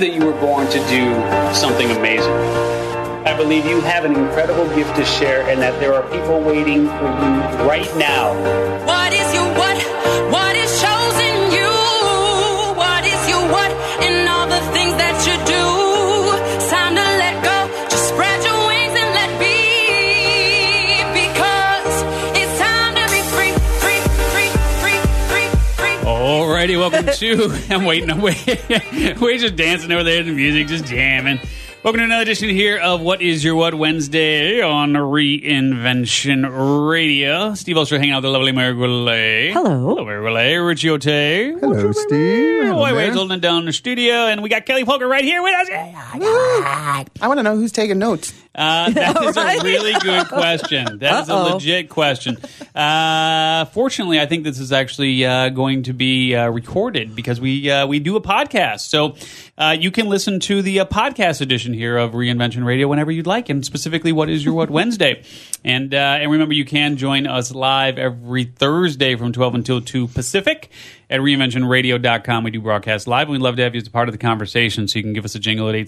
that you were born to do something amazing. I believe you have an incredible gift to share and that there are people waiting for you right now. What is your what? What is chosen you? What is your what? And all the things that you do. It's time to let go. Just spread your wings and let be. Because it's time to be free, free, free, free, free, free. Alrighty, welcome to... I'm waiting. We're just dancing over there to the music, just jamming. Welcome to another edition here of What Is Your What Wednesday on Reinvention Radio. Steve Ulster hanging out with the lovely Mary Goulet. Hello. Hello, Mary Goulet. Richie O'Tay. Hello, Steve. Hello, White Mary. Wade's holding it down in the studio, and we got Kelly Polker right here with us. I want to know who's taking notes. That is Right? a really good question. That is a legit question. Fortunately, I think this is actually going to be recorded because we do a podcast. So you can listen to the podcast edition here of Reinvention Radio whenever you'd like, and specifically What Is Your What Wednesday. And remember, you can join us live every Thursday from 12 until 2 Pacific at reinventionradio.com. We do broadcast live, and we'd love to have you as a part of the conversation, so you can give us a jingle at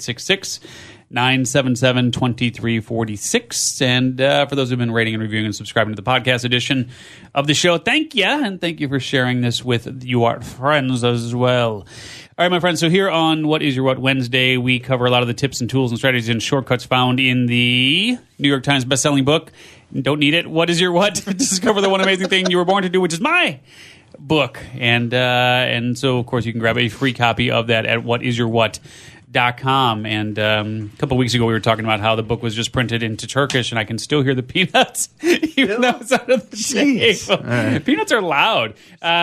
866-977-2346. And for those who've been rating and reviewing and subscribing to the podcast edition of the show, thank you, and thank you for sharing this with your friends as well. All right, my friends, so here on What Is Your What Wednesday, we cover a lot of the tips and tools and strategies and shortcuts found in the New York Times bestselling book, Don't Need It, What Is Your What? Discover the one amazing thing you were born to do, which is my book. And so, of course, you can grab a free copy of that at whatisyourwhat.com. And a couple of weeks ago, we were talking about how the book was just printed into Turkish, and I can still hear the peanuts, even though it's out of the shape. Right. Peanuts are loud.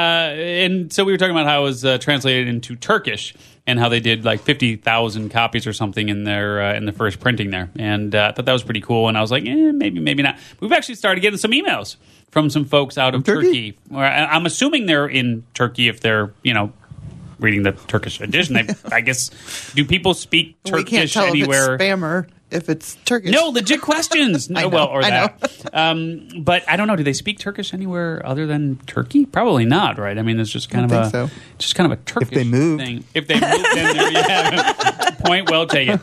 And so we were talking about how it was translated into Turkish and how they did like 50,000 copies or something in their in the first printing there. And I thought that was pretty cool. And I was like, maybe not. We've actually started getting some emails from some folks out of Turkey. I'm assuming they're in Turkey if they're, reading the Turkish edition. I guess, do people speak Turkish we can't tell anywhere? if it's spammer if it's Turkish. No, legit questions. No, I know, well, or I that. But I don't know. Do they speak Turkish anywhere other than Turkey? Probably not, right? I mean, it's just kind of think so. just kind of a Turkish they moved. thing. If they moved, then yeah. Point well taken.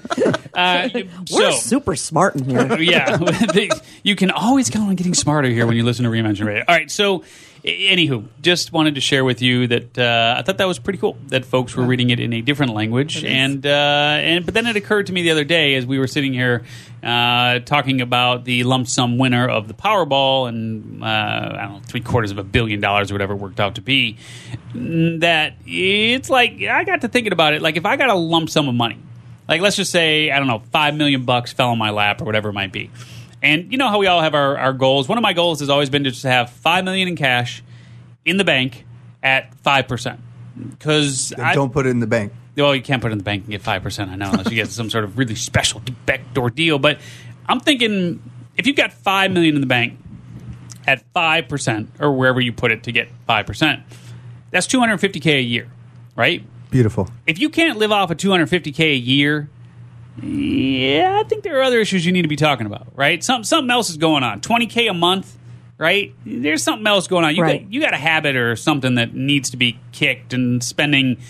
We're super smart in here. Yeah, you can always count on getting smarter here when you listen to Reinvention Radio. All right, so anywho, just wanted to share with you that I thought that was pretty cool that folks were reading it in a different language, and but then it occurred to me the other day as we were sitting here talking about the lump sum winner of the Powerball and I don't know, $750 million or whatever it worked out to be, that it's like I got to thinking about it. Like if I got a lump sum of money, like let's just say I don't know, $5 million fell on my lap or whatever it might be. And you know how we all have our goals. One of my goals has always been to just have $5 million in cash in the bank at 5%. Because Don't put it in the bank. Well, you can't put it in the bank and get 5%, I know, unless you get some sort of really special backdoor deal. But I'm thinking if you've got $5 million in the bank at 5%, or wherever you put it to get 5%, that's $250K a year, right? Beautiful. If you can't live off of $250K a year, yeah, I think there are other issues you need to be talking about, right? Something else is going on. $20K a month, right? There's something else going on. You got a habit or something that needs to be kicked, and spending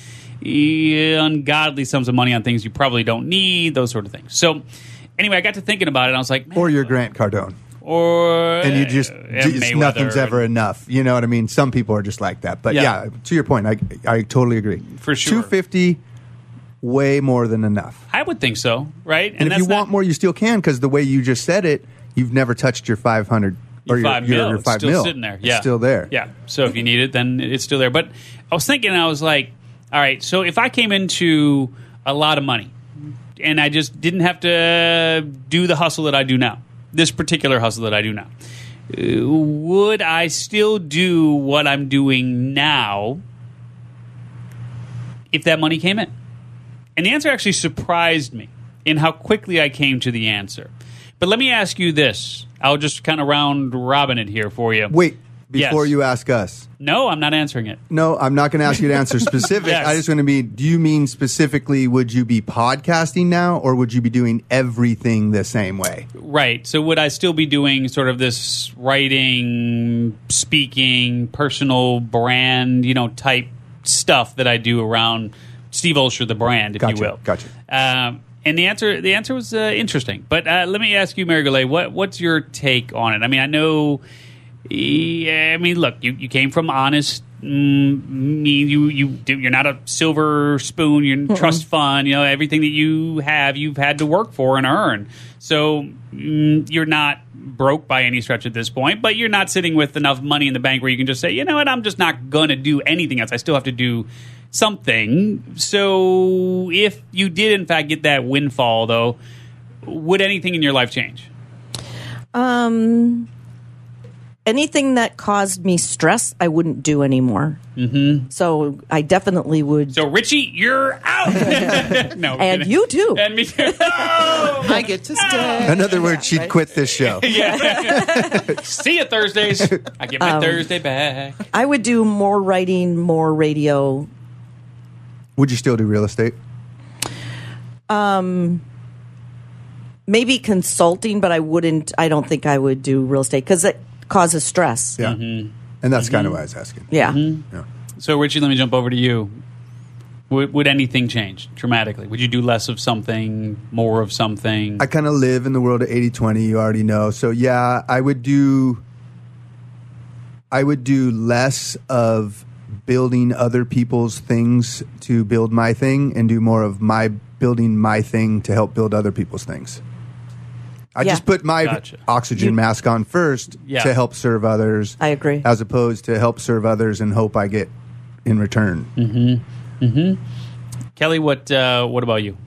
ungodly sums of money on things you probably don't need, those sort of things. So anyway, I got to thinking about it, and I was like, man, Or your Grant Cardone. or And you just Mayweather nothing's ever enough. You know what I mean? Some people are just like that. But yeah, to your point, I totally agree. For sure. $250, way more than enough. I would think so, right? And if you want more, you still can, because the way you just said it, you've never touched your 500 or your 5 mil, your it's 5 still mil. sitting there. Yeah. It's still there. Yeah. So if you need it, then it's still there. But I was thinking, I was like, all right, so if I came into a lot of money and I just didn't have to do the hustle that I do now, this particular hustle that I do now, would I still do what I'm doing now if that money came in? And the answer actually surprised me in how quickly I came to the answer. But let me ask you this. I'll just kind of round robin it here for you. Wait, before Yes. you ask us. No, I'm not answering it. No, I'm not going to ask you to answer specific. Yes. I just want to be, do you mean specifically, would you be podcasting now, or would you be doing everything the same way? Right. So would I still be doing sort of this writing, speaking, personal brand, type stuff that I do around Steve Olsher, the brand, if Gotcha, you will. gotcha. And the answer was interesting. But let me ask you, Mary Goulet, what's your take on it? I mean, I know. Look, you came from honest. You're not a silver spoon. You're trust fund. Everything that you have, you've had to work for and earn. So you're not broke by any stretch at this point, but you're not sitting with enough money in the bank where you can just say, you know what, I'm just not going to do anything else. I still have to do something. So if you did in fact get that windfall, though, would anything in your life change? Anything that caused me stress, I wouldn't do anymore. Mm-hmm. So I definitely would. So Richie, you're out. No, and you too. And me too. No! I get to stay. In other words, she'd quit this show. Yeah. See you Thursdays. I get my Thursday back. I would do more writing, more radio. Would you still do real estate? Maybe consulting, but I don't think I would do real estate because it causes stress. Yeah. And that's kind of why I was asking. Yeah. Yeah. So, Richie, let me jump over to you. Would anything change dramatically? Would you do less of something, more of something? I kind of live in the world of 80-20, you already know. So, yeah, I would do less of building other people's things to build my thing and do more of my building my thing to help build other people's things. I just put my oxygen mask on first to help serve others. I agree. As opposed to help serve others and hope I get in return. Mm-hmm. Mm-hmm. Kelly, what about you?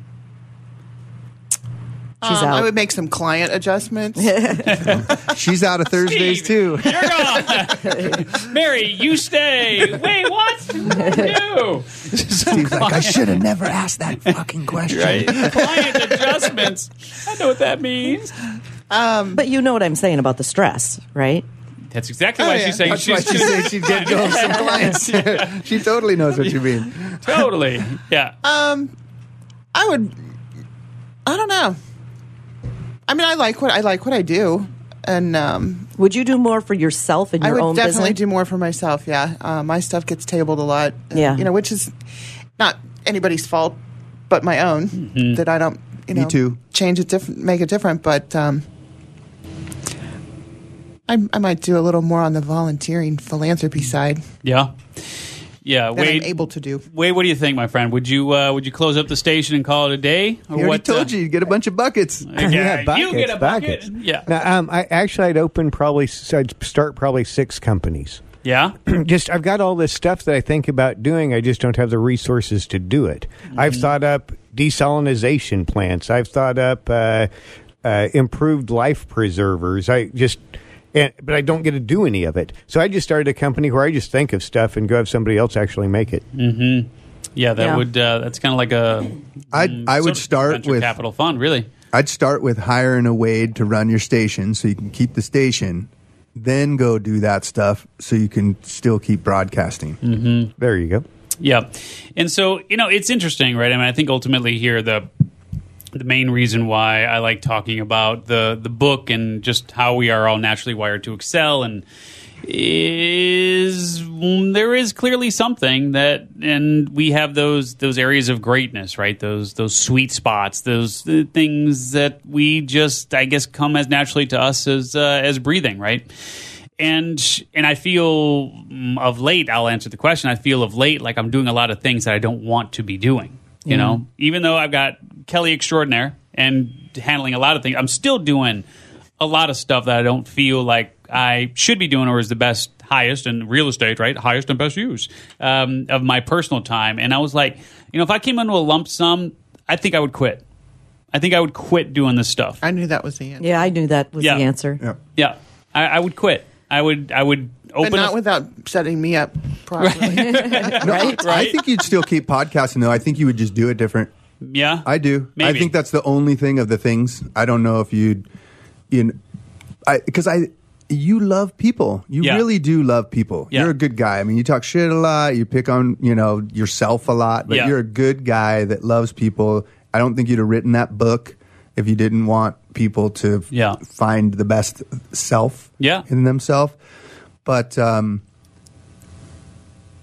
She's out. I would make some client adjustments. She's out of Thursdays, Steve, too. You're gone. Mary, you stay. Wait, what? No. Steve's like, I should have never asked that fucking question. Right? Client adjustments. I know what that means. But you know what I'm saying about the stress, right? That's exactly why she's saying That's why she's saying she'd get go of some clients. She totally knows what you mean. Totally. Yeah. I don't know. I mean, I like what I do, and would you do more for yourself in your own business? I would definitely do more for myself. Yeah, my stuff gets tabled a lot. Which is not anybody's fault, but my own that I don't. Me too. Change it different, make it different, but I might do a little more on the volunteering philanthropy side. Yeah. Yeah, that Wade, I'm able to do. Wade, what do you think, my friend? Would you close up the station and call it a day? Or he already told you you'd get a bunch of buckets. Yeah, buckets, you get a bucket. buckets. Yeah. Now, I'd open I'd start probably 6 companies. Yeah. I've got all this stuff that I think about doing. I just don't have the resources to do it. I've thought up desalinization plants. I've thought up improved life preservers. But I don't get to do any of it. So I just started a company where I just think of stuff and go have somebody else actually make it. Mm-hmm. Yeah, that's kind of like a. I would start venture with capital fund, really. I'd start with hiring a Wade to run your station so you can keep the station. Then go do that stuff so you can still keep broadcasting. Mm-hmm. There you go. Yeah, and so it's interesting, right? I mean, I think ultimately here the main reason why I like talking about the book and just how we are all naturally wired to excel and is there is clearly something that, and we have those areas of greatness, right? Those sweet spots, those things that we just, I guess, come as naturally to us as breathing, right? And I feel of late, I'll answer the question. I feel of late like I'm doing a lot of things that I don't want to be doing. You know, even though I've got Kelly Extraordinaire and handling a lot of things, I'm still doing a lot of stuff that I don't feel like I should be doing or is the best, highest in real estate, right? Highest and best use of my personal time. And I was like, if I came into a lump sum, I think I would quit. I think I would quit doing this stuff. I knew that was the answer. Yeah, I knew that was the answer. Yeah. I would quit. I would open but not without setting me up properly. Right? I think you'd still keep podcasting, though. I think you would just do it different. Yeah. I do. Maybe. I think that's the only thing of the things. I don't know if you love people. You really do love people. Yeah. You're a good guy. I mean, you talk shit a lot. You pick on, yourself a lot, but you're a good guy that loves people. I don't think you'd have written that book if you didn't want people to find the best self in themselves. But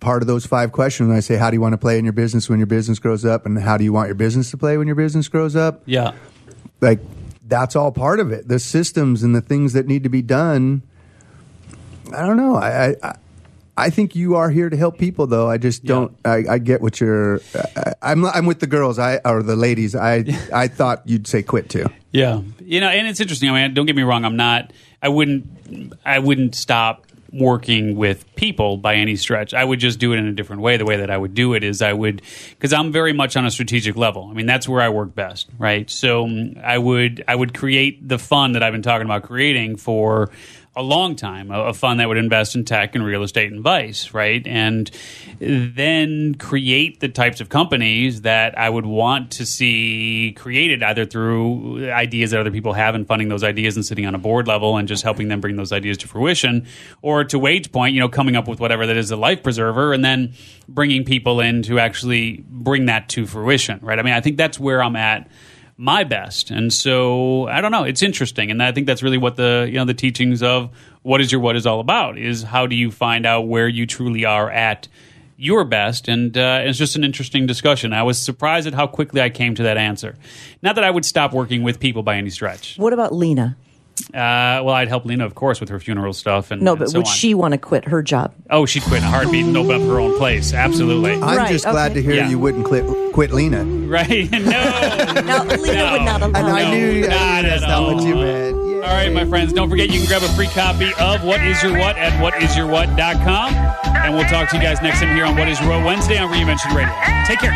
part of those 5 questions. And I say, how do you want to play in your business when your business grows up? And how do you want your business to play when your business grows up? Yeah. Like, that's all part of it. The systems and the things that need to be done. I don't know. I think you are here to help people, though. I just don't. I get what you're. I'm with the girls. Or the ladies. I thought you'd say quit too. Yeah, and it's interesting. I mean, don't get me wrong. I'm not. I wouldn't stop working with people by any stretch. I would just do it in a different way. The way that I would do it is because I'm very much on a strategic level. I mean, that's where I work best, right? So I would create the fund that I've been talking about creating for a long time, a fund that would invest in tech and real estate and vice, right? And then create the types of companies that I would want to see created either through ideas that other people have and funding those ideas and sitting on a board level and just helping them bring those ideas to fruition, or to Wade's point, coming up with whatever that is a life preserver and then bringing people in to actually bring that to fruition, right? I mean, I think that's where I'm at my best. And so I don't know, it's interesting, and I think that's really what the teachings of what is all about, is how do you find out where you truly are at your best. And it's just an interesting discussion. I was surprised at how quickly I came to that answer. Not that I would stop working with people by any stretch. What about Lena? Well, I'd help Lena, of course, with her funeral stuff. But would she want to quit her job? Oh, she'd quit in a heartbeat and open up her own place. Absolutely. I'm just glad to hear you wouldn't quit Lena. Right? No. No, Lena would not allow. And I knew that's not what you meant. Yay. All right, my friends, don't forget you can grab a free copy of What Is Your What at whatisyourwhat.com. And we'll talk to you guys next time here on What Is Your What Wednesday on Reinvention Radio. Take care.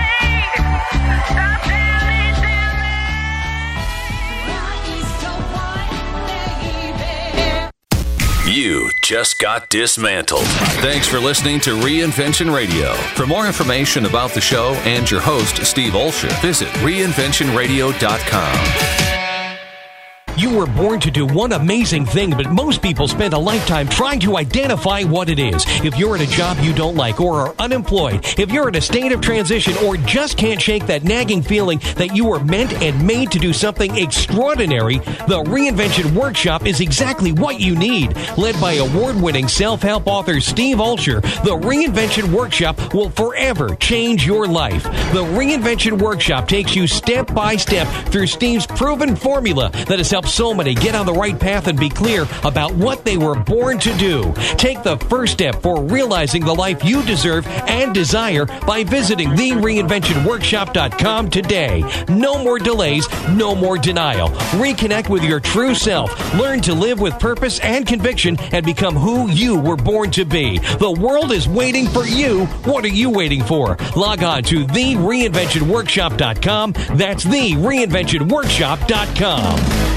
You just got dismantled. Thanks for listening to Reinvention Radio. For more information about the show and your host, Steve Olsher, visit reinventionradio.com. You were born to do one amazing thing, but most people spend a lifetime trying to identify what it is. If you're at a job you don't like or are unemployed, if you're in a state of transition or just can't shake that nagging feeling that you were meant and made to do something extraordinary, the Reinvention Workshop is exactly what you need. Led by award-winning self-help author Steve Olsher, the Reinvention Workshop will forever change your life. The Reinvention Workshop takes you step by step through Steve's proven formula that has helped so many get on the right path and be clear about what they were born to do. Take the first step for realizing the life you deserve and desire by visiting thereinventionworkshop.com today. No more delays, no more denial. Reconnect with your true self. Learn to live with purpose and conviction and become who you were born to be. The world is waiting for you. What are you waiting for? Log on to thereinventionworkshop.com. That's thereinventionworkshop.com.